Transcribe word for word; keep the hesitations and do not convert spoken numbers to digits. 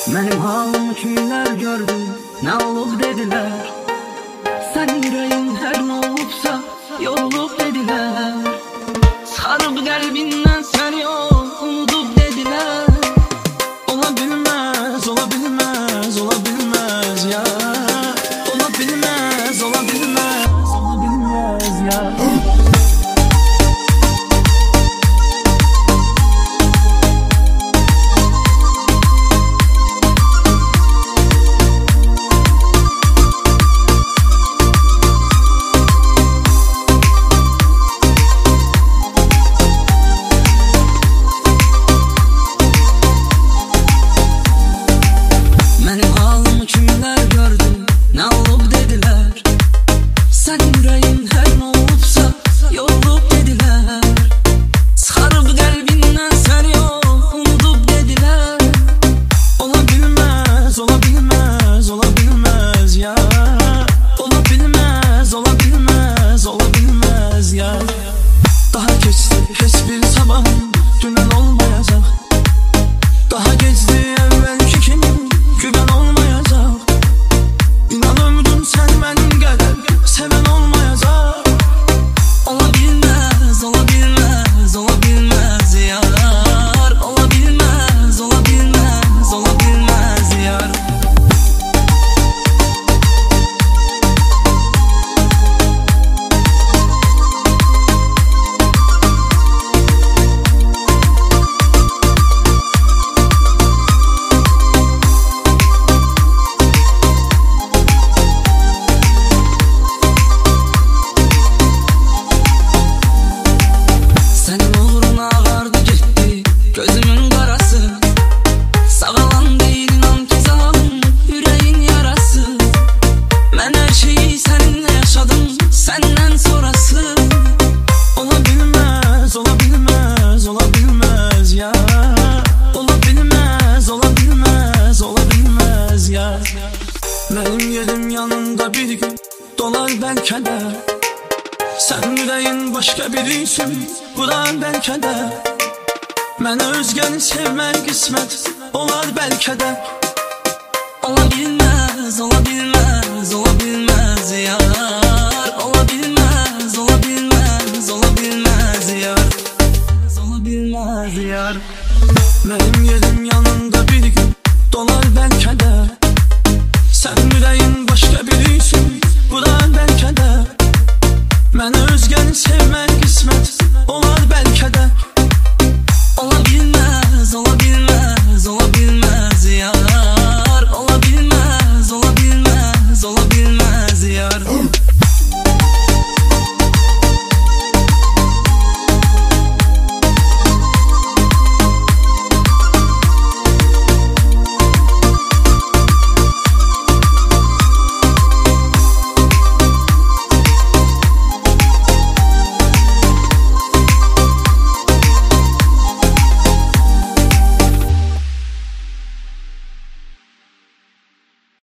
Benim halımı kimler gördü, ne olup dediler. Sen yüreğin her ne olupsa yorulup dediler. Sarıp kalbinden sen yok unutup dediler. Olabilmez, olabilmez, olabilmez ya. Olabilmez, olabilmez, olabilmez ya. Hiçbir sabahın dünden olmayacak. Daha geçti evvelki kimin güven olmayacak. İnan ömrüm sen benim kadar seven olmayacak. Olabilmez, olabilmez, olabilmez yar. Olabilmez, olabilmez, olabilmez yar. Gözümün karası, sağalan değil inan ki zalim yüreğin yarası. Ben her şeyi seninle yaşadım, senden sonrası. Olabilmez, olabilmez, olabilmez ya. Olabilmez, olabilmez, olabilmez ya. Benim yerim yanında bir gün dolar belki de. Sen yüreğin başka birisin, bu da belki de. Ben özgəni sevmək qismət olar bəlkə də. Olabilmez, olabilmez, olabilmez yar. Olabilmez, olabilmez, olabilmez yar. Olabilmez yar. Benim yerim yanında